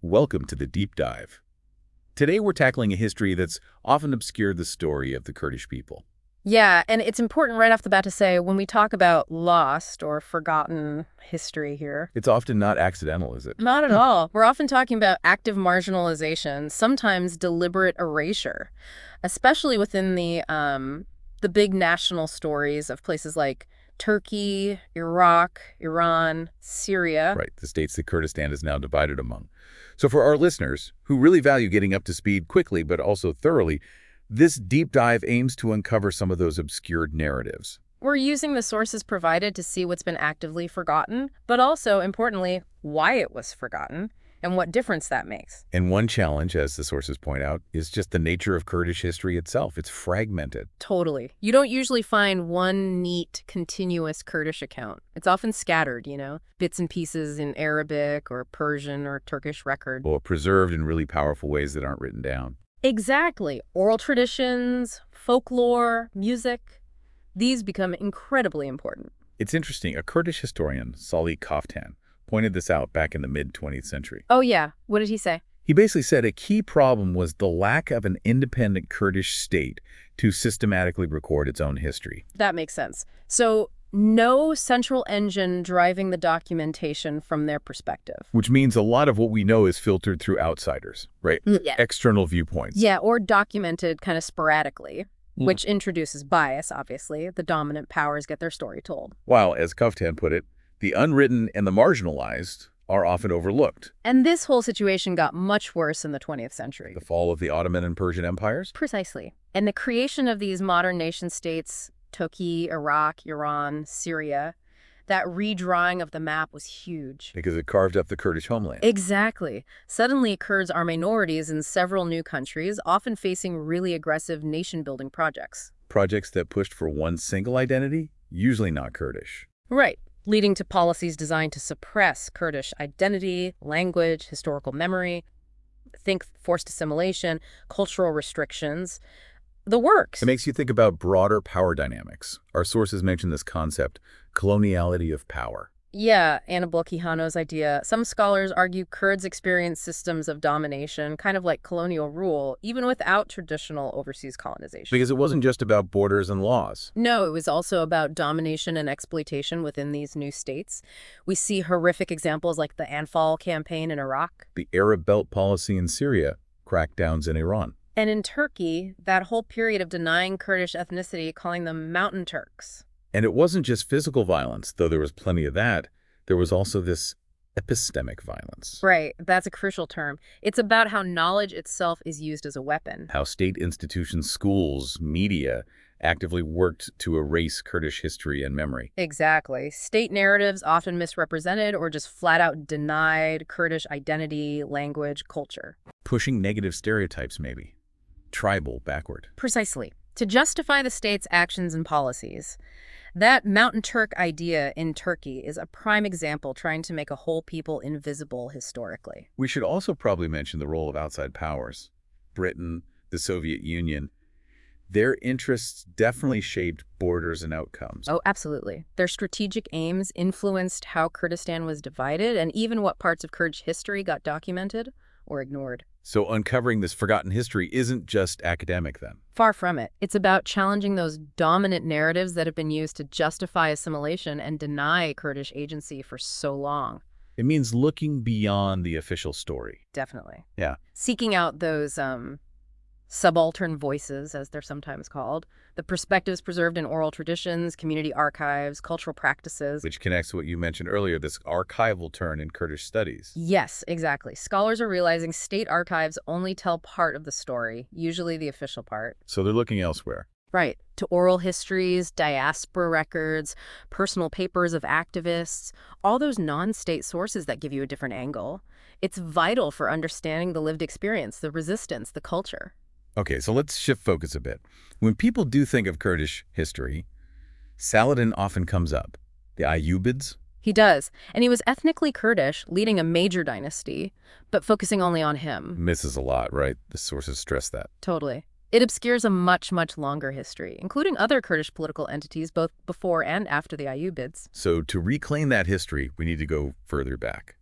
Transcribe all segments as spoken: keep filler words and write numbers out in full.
Welcome to the Deep Dive. Today we're tackling a history that's often obscured the story of the Kurdish people. Yeah, and it's important right off the bat to say when we talk about lost or forgotten history here, It's often not accidental, is it? not at all. We're often talking about active marginalization, sometimes deliberate erasure, especially within the um, the big national stories of places like Turkey, Iraq, Iran, Syria. Right, the states that Kurdistan is now divided among. So for our listeners, who really value getting up to speed quickly but also thoroughly, this deep dive aims to uncover some of those obscured narratives. We're using the sources provided to see what's been actively forgotten, but also, importantly, why it was forgotten and what difference that makes. And one challenge, as the sources point out, is just the nature of Kurdish history itself. It's fragmented. Totally. You don't usually find one neat, continuous Kurdish account. It's often scattered, you know, bits and pieces in Arabic or Persian or Turkish record. Well, preserved in really powerful ways that aren't written down. Exactly. Oral traditions, folklore, music, these become incredibly important. It's interesting. A Kurdish historian, Salih Kaftan, pointed this out back in the mid twentieth century. Oh, yeah. What did he say? He basically said a key problem was the lack of an independent Kurdish state to systematically record its own history. That makes sense. So no central engine driving the documentation from their perspective. Which means a lot of what we know is filtered through outsiders, right? Yeah. External viewpoints. Yeah, or documented kind of sporadically, Mm. which introduces bias, obviously. The dominant powers get their story told. While, as Kaftan put it, the unwritten and the marginalized are often overlooked. And this whole situation got much worse in the twentieth century. The fall of the Ottoman and Persian empires? Precisely. And the creation of these modern nation-states, Turkey, Iraq, Iran, Syria, that redrawing of the map was huge. Because it carved up the Kurdish homeland. Exactly. Suddenly, Kurds are minorities in several new countries, often facing really aggressive nation-building projects. Projects that pushed for one single identity, usually not Kurdish. Right. Leading to policies designed to suppress Kurdish identity, language, historical memory, think forced assimilation, cultural restrictions, the works. It makes you think about broader power dynamics. Our sources mention this concept, coloniality of power. Yeah, Annabel Quijano's idea. Some scholars argue Kurds experience systems of domination, kind of like colonial rule, even without traditional overseas colonization. Because it wasn't just about borders and laws. No, it was also about domination and exploitation within these new states. We see horrific examples like the Anfal campaign in Iraq. The Arab Belt policy in Syria, crackdowns in Iran. And in Turkey, that whole period of denying Kurdish ethnicity, calling them Mountain Turks. And it wasn't just physical violence, though there was plenty of that. There was also this epistemic violence. Right, that's a crucial term. It's about how knowledge itself is used as a weapon. How state institutions, schools, media actively worked to erase Kurdish history and memory. Exactly. State narratives often misrepresented or just flat out denied Kurdish identity, language, culture. Pushing negative stereotypes, maybe. Tribal backward. Precisely. To justify the state's actions and policies. That Mountain Turk idea in Turkey is a prime example trying to make a whole people invisible historically. We should also probably mention the role of outside powers. Britain, the Soviet Union. Their interests definitely shaped borders and outcomes. Oh, absolutely. Their strategic aims influenced how Kurdistan was divided and even what parts of Kurdish history got documented or ignored. So uncovering this forgotten history isn't just academic then. Far from it. It's about challenging those dominant narratives that have been used to justify assimilation and deny Kurdish agency for so long. It means looking beyond the official story. Definitely. Yeah. Seeking out those um, subaltern voices, as they're sometimes called, the perspectives preserved in oral traditions, community archives, cultural practices. Which connects to what you mentioned earlier, this archival turn in Kurdish studies. Yes, exactly. Scholars are realizing state archives only tell part of the story, usually the official part. So they're looking elsewhere. Right. To oral histories, diaspora records, personal papers of activists, all those non-state sources that give you a different angle. It's vital for understanding the lived experience, the resistance, the culture. Okay, so let's shift focus a bit. When people do think of Kurdish history, Saladin often comes up. The Ayyubids? He does. And he was ethnically Kurdish, leading a major dynasty, but focusing only on him. Misses a lot, right? The sources stress that. Totally. It obscures a much, much longer history, including other Kurdish political entities both before and after the Ayyubids. So to reclaim that history, we need to go further back.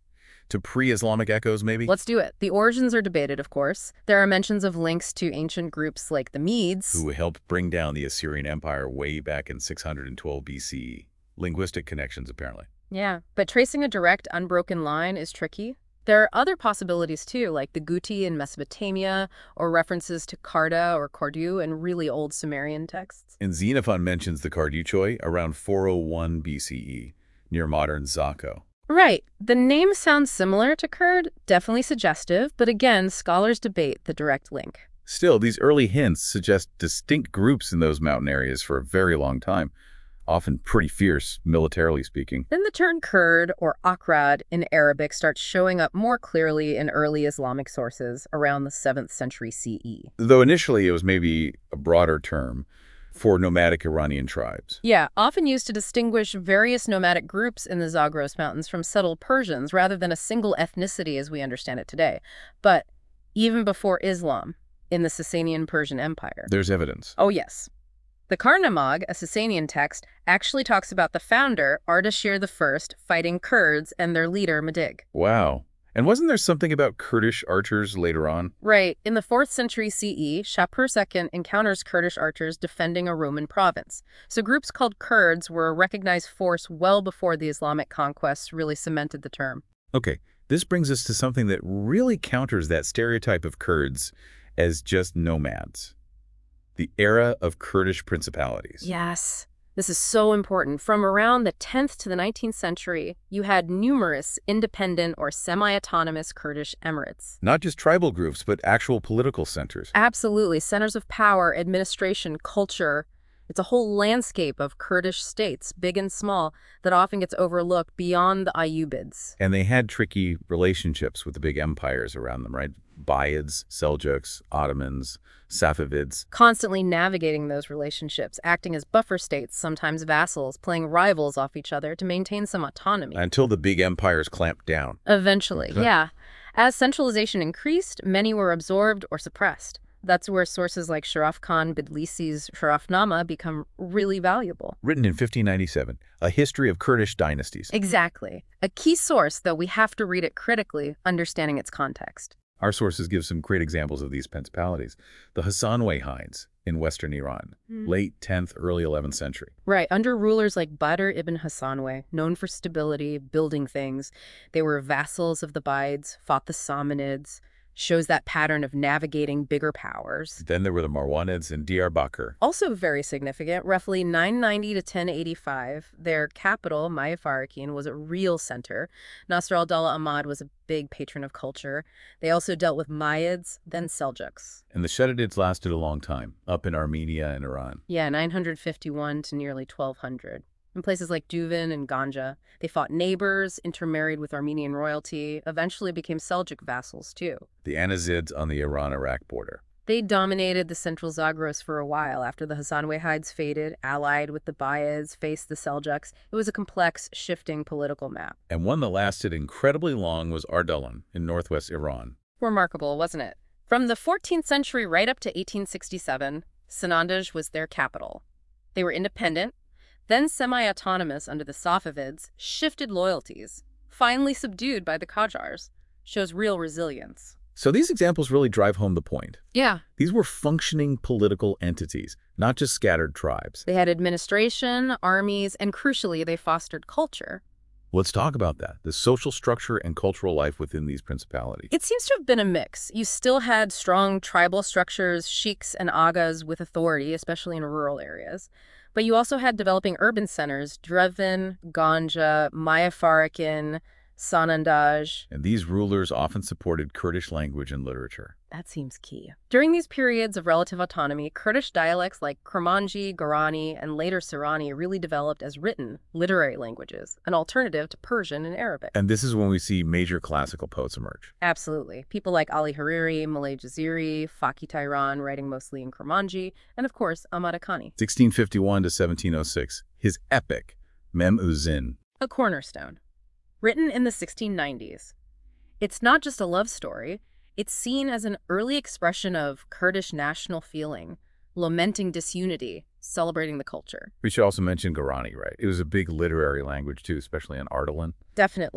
to pre-Islamic echoes, maybe? Let's do it. The origins are debated, of course. There are mentions of links to ancient groups like the Medes, Who helped bring down the Assyrian Empire way back in six hundred twelve B C E. Linguistic connections, apparently. Yeah, but tracing a direct, unbroken line is tricky. There are other possibilities, too, like the Guti in Mesopotamia, or references to Karda or Kordu in really old Sumerian texts. And Xenophon mentions the Carduchoi around four oh one B C E, near modern Zako. Right. The name sounds similar to Kurd, definitely suggestive, but again, scholars debate the direct link. Still, these early hints suggest distinct groups in those mountain areas for a very long time, often pretty fierce, militarily speaking. Then the term Kurd, or Akrad in Arabic, starts showing up more clearly in early Islamic sources around the seventh century C E. Though initially it was maybe a broader term for nomadic Iranian tribes. Yeah, often used to distinguish various nomadic groups in the Zagros Mountains from settled Persians rather than a single ethnicity as we understand it today. But even before Islam, in the Sasanian Persian Empire. There's evidence. Oh, yes. The Karnamag, a Sasanian text, actually talks about the founder, Ardashir the First, fighting Kurds and their leader, Madig. Wow. And wasn't there something about Kurdish archers later on? Right. In the fourth century C E, Shapur the Second encounters Kurdish archers defending a Roman province. So groups called Kurds were a recognized force well before the Islamic conquest really cemented the term. Okay, this brings us to something that really counters that stereotype of Kurds as just nomads. The era of Kurdish principalities. Yes. This is so important. From around the tenth to the nineteenth century, you had numerous independent or semi-autonomous Kurdish emirates. Not just tribal groups, but actual political centers. Absolutely. Centers of power, administration, culture. It's a whole landscape of Kurdish states, big and small, that often gets overlooked beyond the Ayyubids. And they had tricky relationships with the big empires around them, right? Buyids, Seljuks, Ottomans, Safavids. Constantly navigating those relationships, acting as buffer states, sometimes vassals, playing rivals off each other to maintain some autonomy. Until the big empires clamped down. Eventually, yeah. As centralization increased, many were absorbed or suppressed. That's where sources like Sharaf Khan Bidlisi's Sharafnama become really valuable. Written in fifteen ninety-seven, A History of Kurdish Dynasties. Exactly. A key source, though we have to read it critically, understanding its context. Our sources give some great examples of these principalities. The Hasanway Hides in western Iran, Mm. late tenth, early eleventh century. Right, under rulers like Badr ibn Hasanway, known for stability, building things. They were vassals of the Buyids, fought the Samanids, shows that pattern of navigating bigger powers. Then there were the Marwanids in Diyarbakir. Also very significant, roughly nine ninety to ten eighty-five, their capital, Mayafarakin, was a real center. Nasr al-Dawla Ahmad was a big patron of culture. They also dealt with Mayids, then Seljuks. And the Shadadids lasted a long time, up in Armenia and Iran. Yeah, nine fifty-one to nearly twelve hundred. In places like Duvan and Ganja, they fought neighbors, intermarried with Armenian royalty, eventually became Seljuk vassals too. The Anazids on the Iran-Iraq border. They dominated the central Zagros for a while after the Hasanway Hides faded, allied with the Buyids, faced the Seljuks. It was a complex, shifting political map. And one that lasted incredibly long was Ardalan in northwest Iran. Remarkable, wasn't it? From the fourteenth century right up to eighteen sixty-seven, Sanandaj was their capital. They were independent, then semi-autonomous under the Safavids, shifted loyalties, finally subdued by the Qajars, shows real resilience. So these examples really drive home the point. Yeah. These were functioning political entities, not just scattered tribes. They had administration, armies, and crucially, they fostered culture. Let's talk about that, the social structure and cultural life within these principalities. It seems to have been a mix. You still had strong tribal structures, sheiks and agas with authority, especially in rural areas. But you also had developing urban centers, Drevin, Ganja, Mayafarakin, Sanandaj. And these rulers often supported Kurdish language and literature. That seems key. During these periods of relative autonomy, Kurdish dialects like Kermanji, Gorani, and later Sorani really developed as written, literary languages, an alternative to Persian and Arabic. And this is when we see major classical poets emerge. Absolutely. People like Ali Hariri, Malay Jaziri, Fakih Tayran, writing mostly in Kermanji, and of course, Ahmad Akani. sixteen fifty-one to seventeen oh six, his epic, Mem-Uzin. A cornerstone. Written in the sixteen nineties. It's not just a love story. It's seen as an early expression of Kurdish national feeling, lamenting disunity, celebrating the culture. We should also mention Gorani, right? It was a big literary language too, especially in Ardalan. Definitely.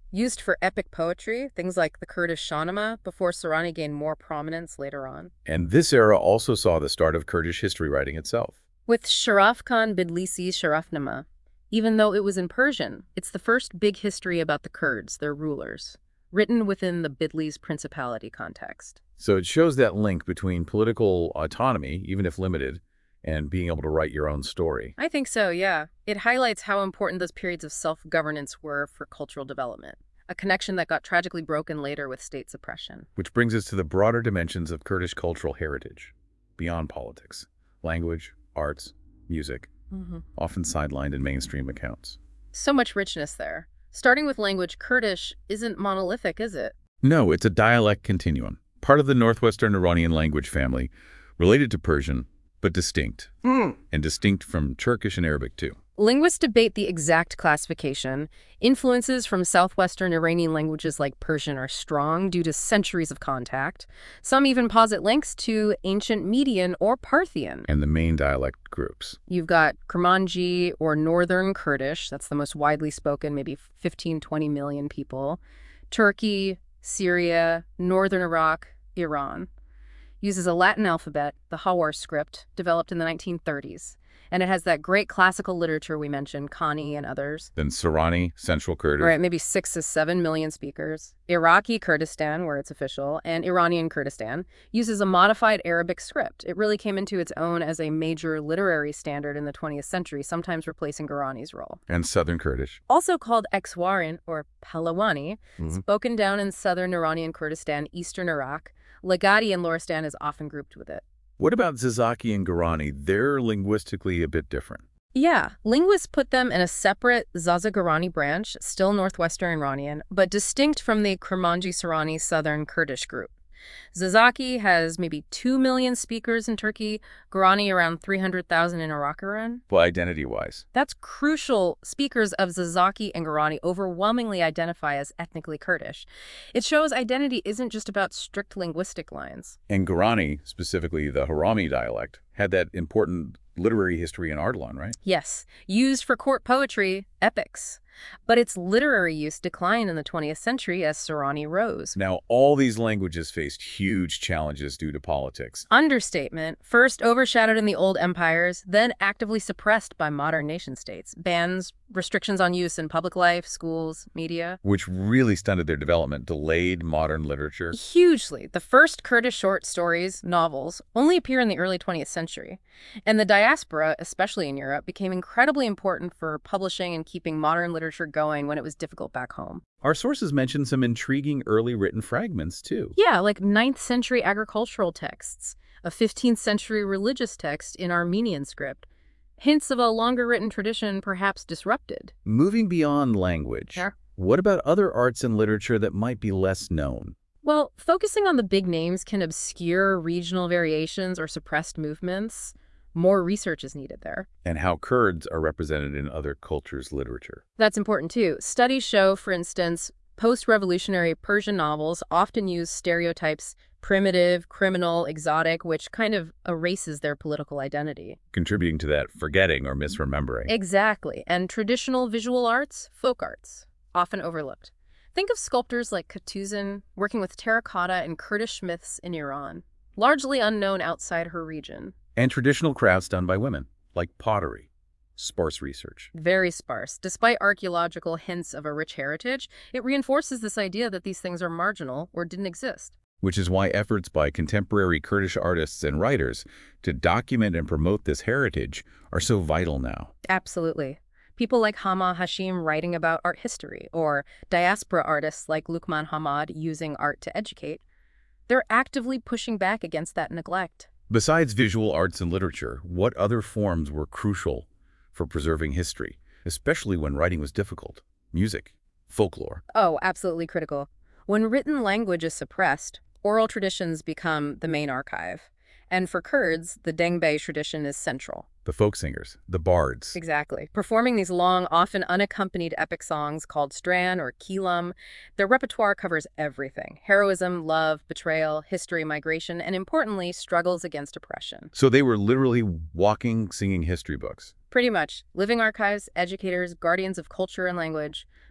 Used for epic poetry, things like the Kurdish Shahnameh, before Sorani gained more prominence later on. And this era also saw the start of Kurdish history writing itself. With Sharaf Khan Bidlisi's Sharafnama, even though it was in Persian, it's the first big history about the Kurds, their rulers, written within the Bidlis principality context. So it shows that link between political autonomy, even if limited, and being able to write your own story. I think so, yeah. It highlights how important those periods of self-governance were for cultural development, a connection that got tragically broken later with state suppression. Which brings us to the broader dimensions of Kurdish cultural heritage, beyond politics, language, arts, music, Mm-hmm. often sidelined in mainstream accounts. So much richness there. Starting with language, Kurdish isn't monolithic, is it? No, it's a dialect continuum, part of the Northwestern Iranian language family, related to Persian, but distinct, Mm. and distinct from Turkish and Arabic too. Linguists debate the exact classification. Influences from southwestern Iranian languages like Persian are strong due to centuries of contact. Some even posit links to ancient Median or Parthian. And the main dialect groups. You've got Kurmanji or Northern Kurdish, that's the most widely spoken, maybe fifteen, twenty million people. Turkey, Syria, Northern Iraq, Iran. Uses a Latin alphabet, the Hawar script, developed in the nineteen thirties. And it has that great classical literature we mentioned, Khani and others. Then Sorani, Central Kurdish. Right, maybe six to seven million speakers. Iraqi Kurdistan, where it's official, and Iranian Kurdistan uses a modified Arabic script. It really came into its own as a major literary standard in the twentieth century, sometimes replacing Gurani's role. And Southern Kurdish. Also called Exwarin or Palawani, Mhm. spoken down in southern Iranian Kurdistan, eastern Iraq. Lagadi and Loristan is often grouped with it. What about Zazaki and Gorani? They're linguistically a bit different. Yeah, linguists put them in a separate Zaza-Gorani branch, still northwestern Iranian, but distinct from the Kurmanji-Sorani southern Kurdish group. Zazaki has maybe two million speakers in Turkey, Gorani around three hundred thousand in Iraq. Well, identity-wise. That's crucial. Speakers of Zazaki and Gorani overwhelmingly identify as ethnically Kurdish. It shows identity isn't just about strict linguistic lines. And Gorani, specifically the Harami dialect, had that important literary history in Ardalan, right? Yes, used for court poetry, epics. But its literary use declined in the twentieth century as Sorani rose. Now, all these languages faced huge challenges due to politics. Understatement, first overshadowed in the old empires, then actively suppressed by modern nation-states. Bans, restrictions on use in public life, schools, media. Which really stunted their development, delayed modern literature. Hugely. The first Kurdish short stories, novels, only appear in the early twentieth century. And the diaspora, especially in Europe, became incredibly important for publishing and keeping modern literature going when it was difficult back home. Our sources mention some intriguing early written fragments, too. Yeah, like ninth century agricultural texts, a fifteenth century religious text in Armenian script. Hints of a longer written tradition perhaps disrupted. Moving beyond language, Sure. What about other arts and literature that might be less known? Well, focusing on the big names can obscure regional variations or suppressed movements. More research is needed there. And how Kurds are represented in other cultures' literature. That's important too. Studies show, for instance, post-revolutionary Persian novels often use stereotypes, primitive, criminal, exotic, which kind of erases their political identity. Contributing to that forgetting or misremembering. Exactly. And traditional visual arts, folk arts, often overlooked. Think of sculptors like Kutuzin working with terracotta and Kurdish myths in Iran, largely unknown outside her region. And traditional crafts done by women, like pottery. Sparse research. Very sparse. Despite archaeological hints of a rich heritage, it reinforces this idea that these things are marginal or didn't exist. Which is why efforts by contemporary Kurdish artists and writers to document and promote this heritage are so vital now. Absolutely. People like Hama Hashim writing about art history, or diaspora artists like Lukman Hamad using art to educate, they're actively pushing back against that neglect. Besides visual arts and literature, what other forms were crucial for preserving history, especially when writing was difficult? Music, folklore. Oh, absolutely critical. When written language is suppressed, oral traditions become the main archive. And for Kurds, the Dengbei tradition is central. The folk singers, the bards. Exactly. Performing these long, often unaccompanied epic songs called Stran or Kilam, their repertoire covers everything. Heroism, love, betrayal, history, migration, and importantly, struggles against oppression. So they were literally walking, singing history books. Pretty much. Living archives, educators, guardians of culture and language.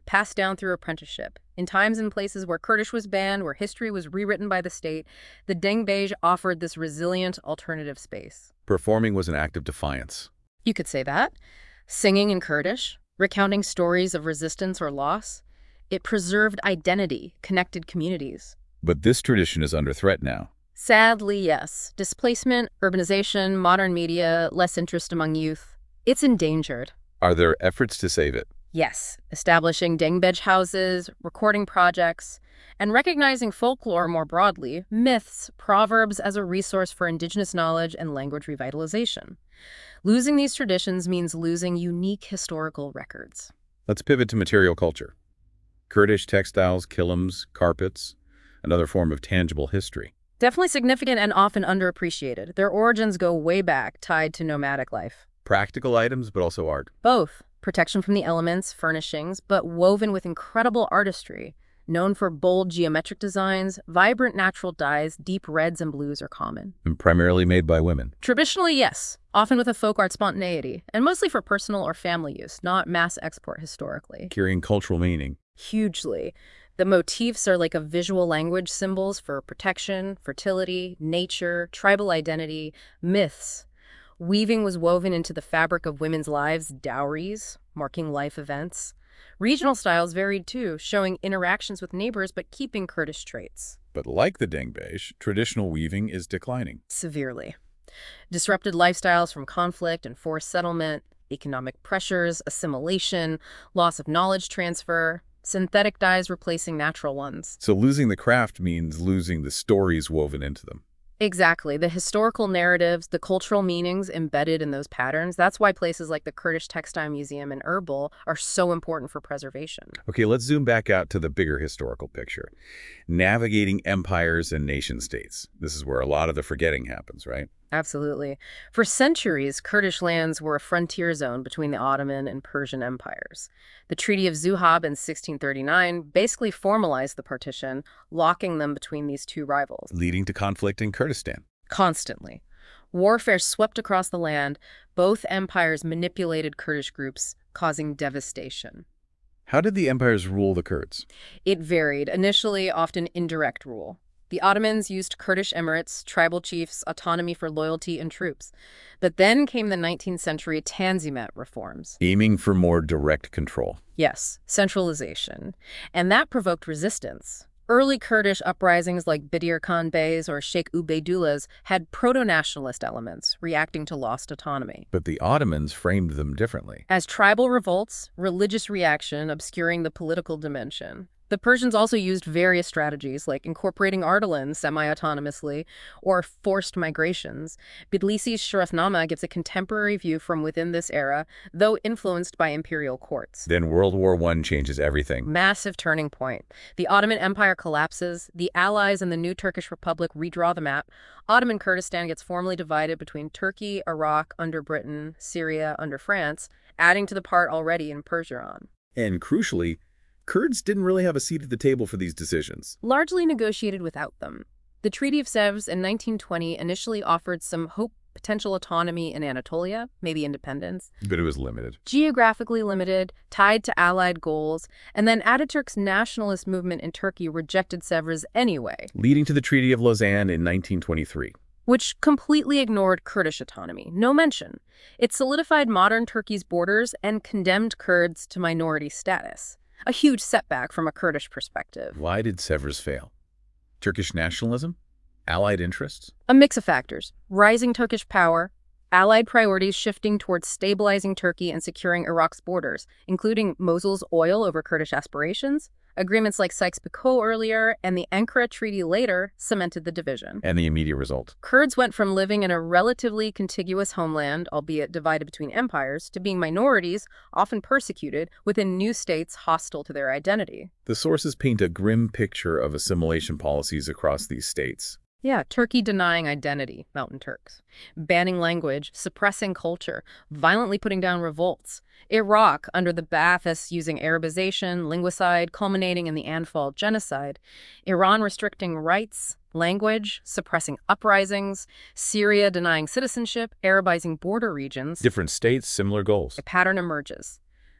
passed down through apprenticeship. In times and places where Kurdish was banned, where history was rewritten by the state, the Dengbej offered this resilient alternative space. Performing was an act of defiance. You could say that. Singing in Kurdish, recounting stories of resistance or loss, it preserved identity, connected communities. But this tradition is under threat now. Sadly, yes. Displacement, urbanization, modern media, less interest among youth. It's endangered. Are there efforts to save it? Yes, establishing Dengbej houses, recording projects, and recognizing folklore more broadly, myths, proverbs as a resource for indigenous knowledge and language revitalization. Losing these traditions means losing unique historical records. Let's pivot to material culture. Kurdish textiles, kilims, carpets, another form of tangible history. Definitely significant and often underappreciated. Their origins go way back, tied to nomadic life. Practical items, but also art. Both. Protection from the elements, furnishings, but woven with incredible artistry. Known for bold geometric designs, vibrant natural dyes, deep reds and blues are common. And primarily made by women. Traditionally, yes, often with a folk art spontaneity, and mostly for personal or family use, not mass export historically. Carrying cultural meaning. Hugely. The motifs are like a visual language, symbols for protection, fertility, nature, tribal identity, myths. Weaving was woven into the fabric of women's lives, dowries, marking life events. Regional styles varied too, showing interactions with neighbors but keeping Kurdish traits. But like the Dengbej, traditional weaving is declining. Severely. Disrupted lifestyles from conflict and forced settlement, economic pressures, assimilation, loss of knowledge transfer, synthetic dyes replacing natural ones. So losing the craft means losing the stories woven into them. Exactly. The historical narratives, the cultural meanings embedded in those patterns, that's why places like the Kurdish Textile Museum in Erbil are so important for preservation. Okay, let's zoom back out to the bigger historical picture. Navigating empires and nation-states. This is where a lot of the forgetting happens, right? Absolutely. For centuries, Kurdish lands were a frontier zone between the Ottoman and Persian empires. The Treaty of Zuhab in sixteen thirty-nine basically formalized the partition, locking them between these two rivals. Leading to conflict in Kurdistan. Constantly. Warfare swept across the land. Both empires manipulated Kurdish groups, causing devastation. How did the empires rule the Kurds? It varied, initially often indirect rule. The Ottomans used Kurdish emirates, tribal chiefs, autonomy for loyalty and troops. But then came the nineteenth century Tanzimat reforms. Aiming for more direct control. Yes, centralization. And that provoked resistance. Early Kurdish uprisings like Bedir Khan Bey's or Sheikh Ubeydullah's had proto-nationalist elements, reacting to lost autonomy. But the Ottomans framed them differently. As tribal revolts, religious reaction obscuring the political dimension. The Persians also used various strategies like incorporating Ardalan semi-autonomously or forced migrations. Tbilisi's Sharafnama gives a contemporary view from within this era, though influenced by imperial courts. Then World War One changes everything. Massive turning point. The Ottoman Empire collapses, the Allies and the new Turkish Republic redraw the map. Ottoman Kurdistan gets formally divided between Turkey, Iraq under Britain, Syria under France, adding to the part already in Persia. And crucially, Kurds didn't really have a seat at the table for these decisions. Largely negotiated without them. The Treaty of Sèvres in nineteen twenty initially offered some hope, potential autonomy in Anatolia, maybe independence. But it was limited. Geographically limited, tied to Allied goals, and then Ataturk's nationalist movement in Turkey rejected Sèvres anyway. Leading to the Treaty of Lausanne in nineteen twenty-three. Which completely ignored Kurdish autonomy, no mention. It solidified modern Turkey's borders and condemned Kurds to minority status. A huge setback from a Kurdish perspective. Why did Sèvres fail? Turkish nationalism? Allied interests? A mix of factors. Rising Turkish power, Allied priorities shifting towards stabilizing Turkey and securing Iraq's borders, including Mosul's oil over Kurdish aspirations. Agreements like Sykes-Picot earlier and the Ankara Treaty later cemented the division. And the immediate result? Kurds went from living in a relatively contiguous homeland, albeit divided between empires, to being minorities, often persecuted, within new states hostile to their identity. The sources paint a grim picture of assimilation policies across these states. Yeah, Turkey denying identity, Mountain Turks. Banning language, suppressing culture, violently putting down revolts. Iraq, under the Ba'athists using Arabization, linguicide, culminating in the Anfal genocide. Iran restricting rights, language, suppressing uprisings. Syria denying citizenship, Arabizing border regions. Different states, similar goals. A pattern emerges.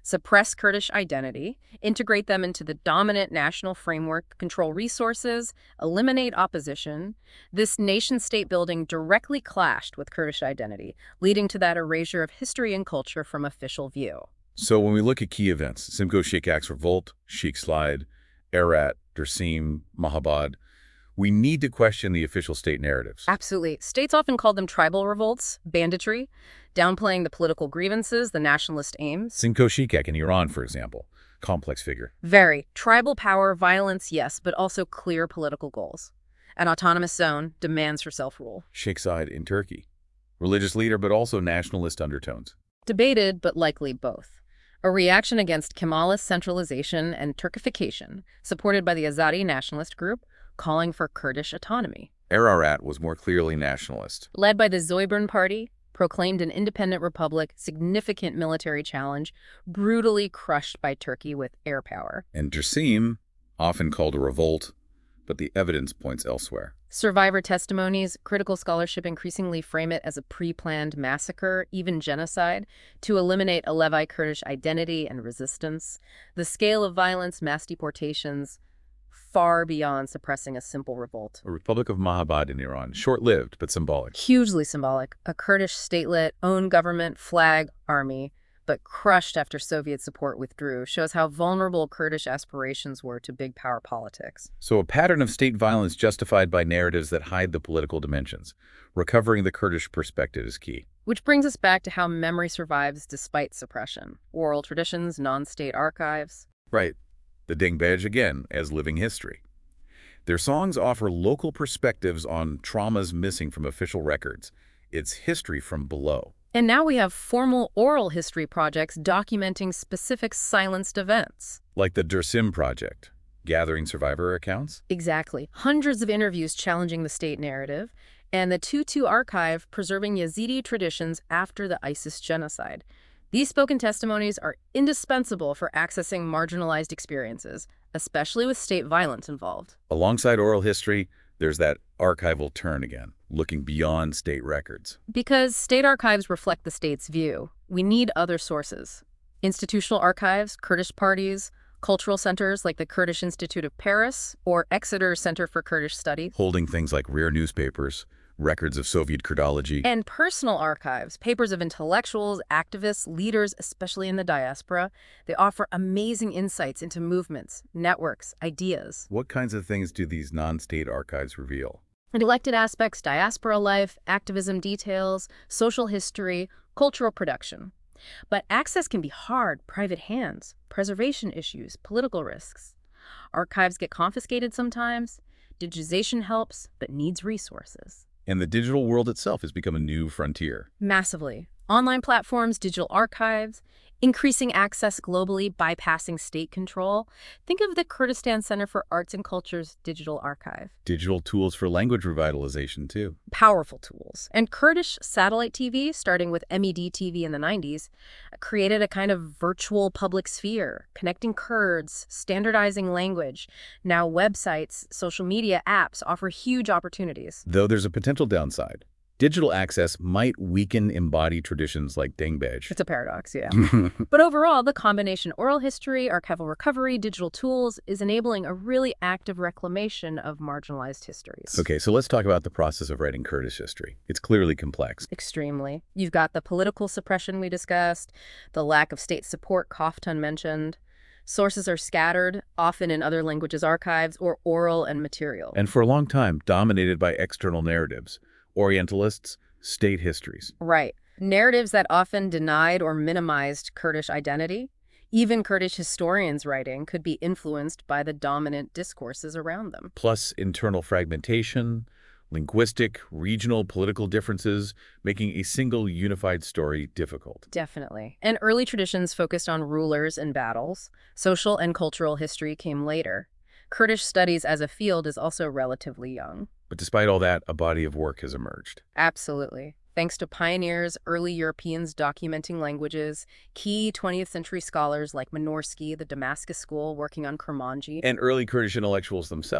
suppress Kurdish identity, integrate them into the dominant national framework, control resources, eliminate opposition. This nation-state building directly clashed with Kurdish identity, leading to that erasure of history and culture from official view. So when we look at key events, Simcoe Shikak's revolt, Sheikh Slide, Herat, Dersim, Mahabad, we need to question the official state narratives. Absolutely. States often called them tribal revolts, banditry, downplaying the political grievances, the nationalist aims. Simcoe Shikak in Iran, for example, complex figure. Very. Tribal power, violence, yes, but also clear political goals. An autonomous zone, demands for self-rule. Sheikh Said in Turkey, religious leader but also nationalist undertones. Debated, but likely both. A reaction against Kemalist centralization and Turkification, supported by the Azadi nationalist group, calling for Kurdish autonomy. Ararat was more clearly nationalist. Led by the Zoyburn Party, proclaimed an independent republic, significant military challenge, brutally crushed by Turkey with air power. And Dersim, often called a revolt, but the evidence points elsewhere. Survivor testimonies, critical scholarship increasingly frame it as a pre-planned massacre, even genocide, to eliminate Alevi Kurdish identity and resistance. The scale of violence, mass deportations, far beyond suppressing a simple revolt. A Republic of Mahabad in Iran, short-lived but symbolic. Hugely symbolic. A Kurdish statelet, own government, flag, army, but crushed after Soviet support withdrew, shows how vulnerable Kurdish aspirations were to big power politics. So a pattern of state violence justified by narratives that hide the political dimensions. Recovering the Kurdish perspective is key. Which brings us back to how memory survives despite suppression. Oral traditions, non-state archives. Right. The Dengbej, again, as living history. Their songs offer local perspectives on traumas missing from official records. It's history from below. And now we have formal oral history projects documenting specific silenced events. Like the Dersim Project, gathering survivor accounts? Exactly. Hundreds of interviews challenging the state narrative, and the Tutu Archive preserving Yazidi traditions after the ISIS genocide. These spoken testimonies are indispensable for accessing marginalized experiences, especially with state violence involved. Alongside oral history, there's that archival turn again, looking beyond state records. Because state archives reflect the state's view, we need other sources. Institutional archives, Kurdish parties, cultural centers like the Kurdish Institute of Paris or Exeter Center for Kurdish Study. Holding things like rare newspapers, records of Soviet Kurdology. And personal archives, papers of intellectuals, activists, leaders, especially in the diaspora. They offer amazing insights into movements, networks, ideas. What kinds of things do these non-state archives reveal? Elected aspects, diaspora life, activism details, social history, cultural production. But access can be hard, private hands, preservation issues, political risks. Archives get confiscated sometimes. Digitization helps, but needs resources. And the digital world itself has become a new frontier. Massively. Online platforms, digital archives, increasing access globally, bypassing state control. Think of the Kurdistan Center for Arts and Culture's digital archive. Digital tools for language revitalization, too. Powerful tools. And Kurdish satellite T V, starting with M E D T V in the nineties, created a kind of virtual public sphere, connecting Kurds, standardizing language. Now websites, social media apps offer huge opportunities. Though there's a potential downside. Digital access might weaken embodied traditions like Dengbej. It's a paradox, yeah. But overall, the combination oral history, archival recovery, digital tools is enabling a really active reclamation of marginalized histories. Okay, so let's talk about the process of writing Kurdish history. It's clearly complex. Extremely. You've got the political suppression we discussed, the lack of state support Koftan mentioned. Sources are scattered, often in other languages archives, or oral and material. And for a long time, dominated by external narratives. Orientalists, state histories. Right. Narratives that often denied or minimized Kurdish identity. Even Kurdish historians' writing could be influenced by the dominant discourses around them. Plus internal fragmentation, linguistic, regional, political differences, making a single unified story difficult. Definitely. And early traditions focused on rulers and battles. Social and cultural history came later. Kurdish studies as a field is also relatively young. But despite all that, a body of work has emerged. Absolutely. Thanks to pioneers, early Europeans documenting languages, key twentieth century scholars like Minorsky, the Damascus School working on Kurmanji, And early Kurdish intellectuals themselves.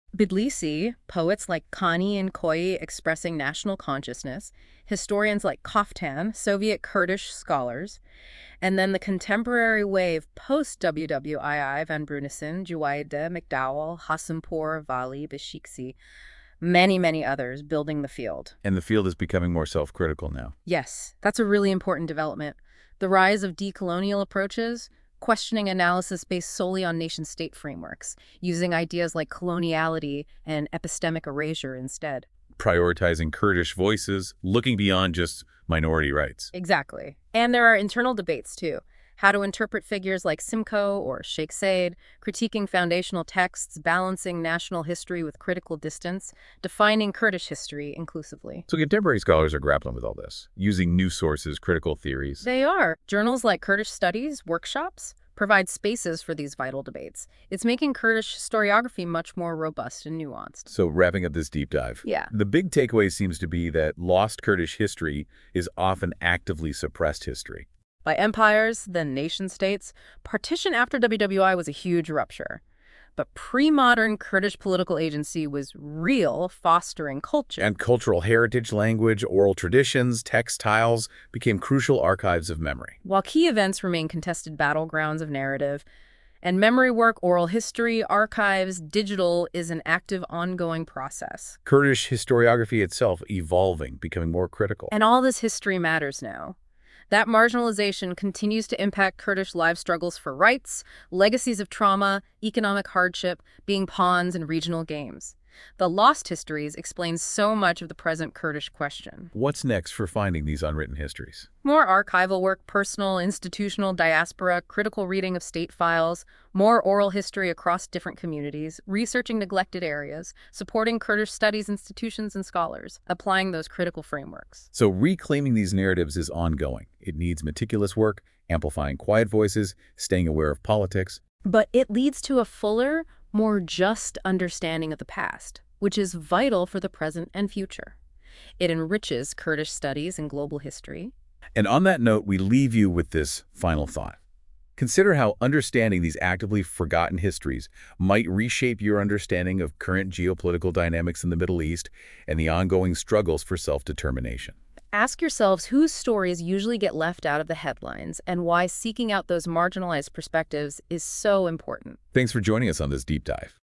Tbilisi, poets like Kani and Koi expressing national consciousness, historians like Kaftan, Soviet Kurdish scholars, and then the contemporary wave post-W W two, Van Brunissen, Juwaide, McDowell, Hassanpour, Vali, Bashiksi, many, many others building the field. And the field is becoming more self-critical now. Yes, that's a really important development. The rise of decolonial approaches, questioning analysis based solely on nation-state frameworks, using ideas like coloniality and epistemic erasure instead. Prioritizing Kurdish voices, looking beyond just minority rights. Exactly. And there are internal debates, too. How to interpret figures like Simcoe or Sheikh Said, critiquing foundational texts, balancing national history with critical distance, defining Kurdish history inclusively. So contemporary scholars are grappling with all this, using new sources, critical theories. They are. Journals like Kurdish Studies, workshops, provide spaces for these vital debates. It's making Kurdish historiography much more robust and nuanced. So wrapping up this deep dive. Yeah. The big takeaway seems to be that lost Kurdish history is often actively suppressed history. By empires, then nation-states, partition after W W I was a huge rupture. But pre-modern Kurdish political agency was real, fostering culture. And cultural heritage, language, oral traditions, textiles became crucial archives of memory. While key events remain contested battlegrounds of narrative, and memory work, oral history, archives, digital is an active, ongoing process. Kurdish historiography itself evolving, becoming more critical. And all this history matters now. That marginalization continues to impact Kurdish life struggles for rights, legacies of trauma, economic hardship, being pawns in regional games. The lost histories explain so much of the present Kurdish question. What's next for finding these unwritten histories? More archival work, personal, institutional, diaspora, critical reading of state files, more oral history across different communities, researching neglected areas, supporting Kurdish studies institutions and scholars, applying those critical frameworks. So reclaiming these narratives is ongoing. It needs meticulous work, amplifying quiet voices, staying aware of politics. But it leads to a fuller, more just understanding of the past, which is vital for the present and future. It enriches Kurdish studies and global history. And on that note, we leave you with this final thought. Consider how understanding these actively forgotten histories might reshape your understanding of current geopolitical dynamics in the Middle East and the ongoing struggles for self-determination. Ask yourselves whose stories usually get left out of the headlines and why seeking out those marginalized perspectives is so important. Thanks for joining us on this deep dive.